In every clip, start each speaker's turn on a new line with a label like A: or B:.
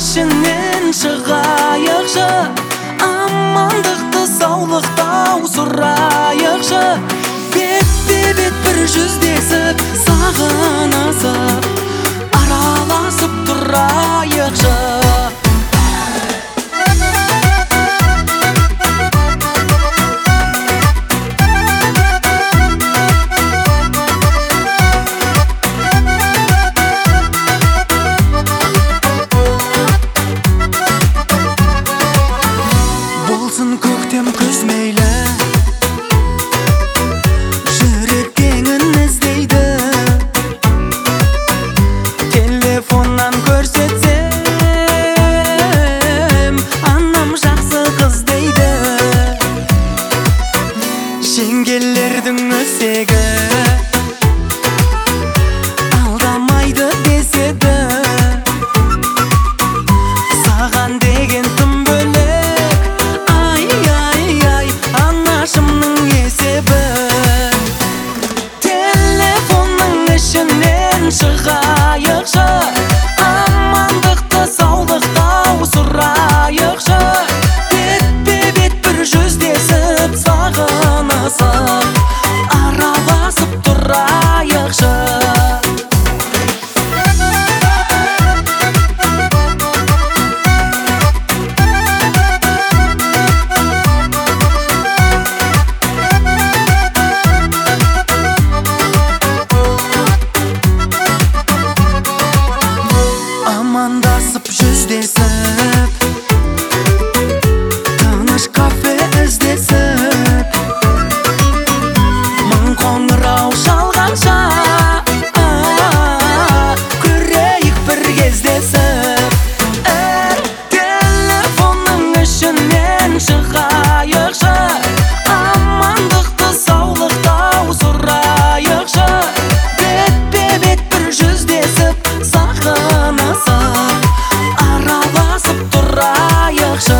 A: ішінен шығайықшы, амандықты саулықтау сұрайықшы. Бетпе-бет бір жүздесіп, сағынысып, араласып тұрайықшы. Болсын көктем күз мейлі, жүрек теңін іздейді. Телефоннан көрсетсем, анам жақсы қыз дейді. Жеңгелердің өсегі алдамайды деседі. Саған деген тым бөлек, анашымның есебі. Телефонның ішінен шығайықшы, амандықты саулықтау сұрайықшы. Бетпе-бет бір жүздесіп, сағынысып, араласып тұрайықшы. Амандасып жүздесіп, тыныш кафе іздесіп, мың қоңырау шалғанша көрейік бір кездесіп. Телефонның ішінен шығайықшы, амандықты саулықтау сұрайықшы. Бетпе-бет бір жүздесіп, сағынысып, араласып тұрайықшы.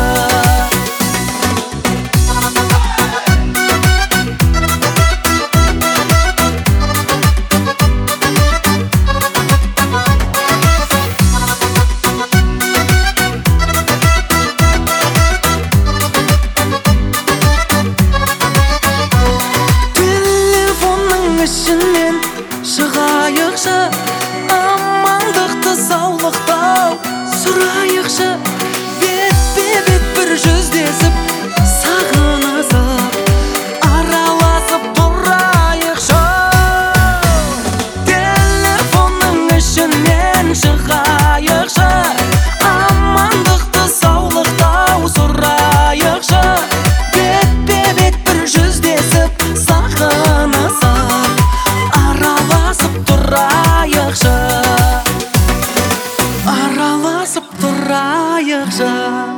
A: Телефонның ішінен шығайықшы, амандықты саулықтау сұрайықшы. Бетпе-бет бір жүздесіп, сағынысып, араласып тұрайықшы. Телефонның ішінен шығайықшы, амандықты саулықтау сұрайықшы. Бетпе-бет бір жүздесіп, сағынысып, араласып тұрайықшы. Араласып тұрайықшы.